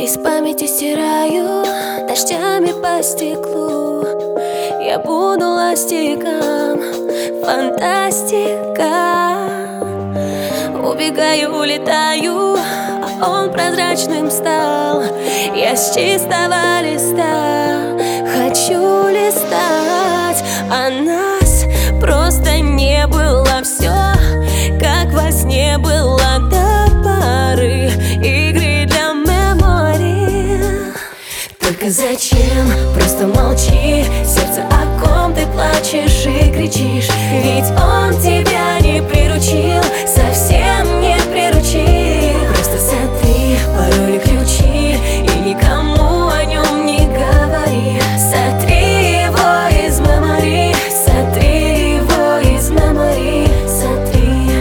из памяти стираю дождями по стеклу. Я буду ластиком, фантастика. Убегаю, улетаю, а он прозрачным стал. Я с чистого листа хочу листать, а нас просто не было. Все как во сне было до поры игры для мемори. Только зачем? Просто молчи, сердце, о ком ты плачешь и кричишь. Ведь он тебя не приручил, совсем не приручил. Просто сотри пароли, ключи и никому о нем не говори. Сотри его из мемори, сотри его из мемори, сотри.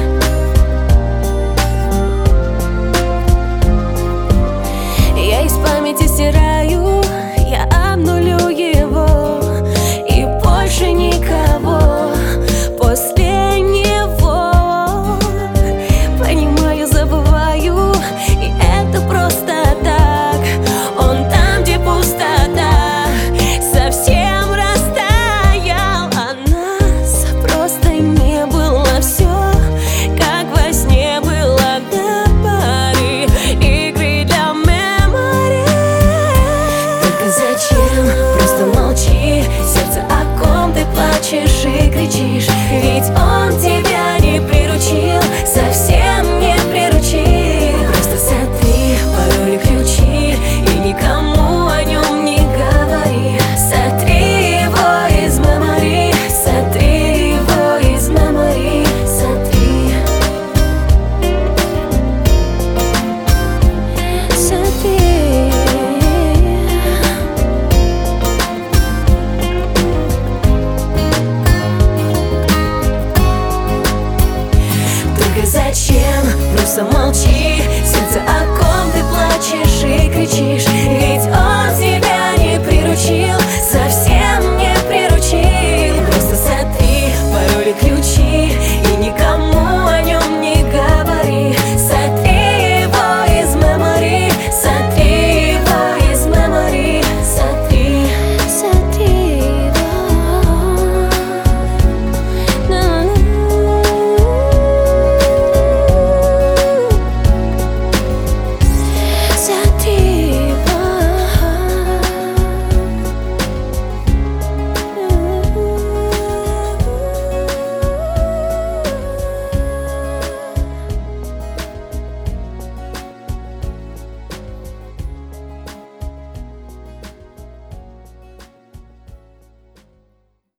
Я из памяти стираю, я обнулю его, и больше никого после него. Понимаю, забываю, и это просто так. Он там, где пустота, совсем растаял, а нас просто не было. Все как во сне было до поры игры для мемори. Только зачем? Просто молчи, сердце, о ком ты плачешь и кричишь. Ведь он тебя не приручил, совсем не приручил. Просто сотри пароли, ключи и никому о нем не говори. Сотри его из мемори, сотри его из мемори, сотри. Сотри. Только зачем? Просто молчи,